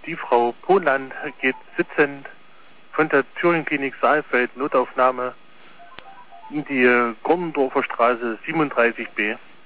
Die Frau Poland geht sitzend von der Thüringen-Klinik Saalfeld, Notaufnahme, in die Gorndorfer Straße 37b.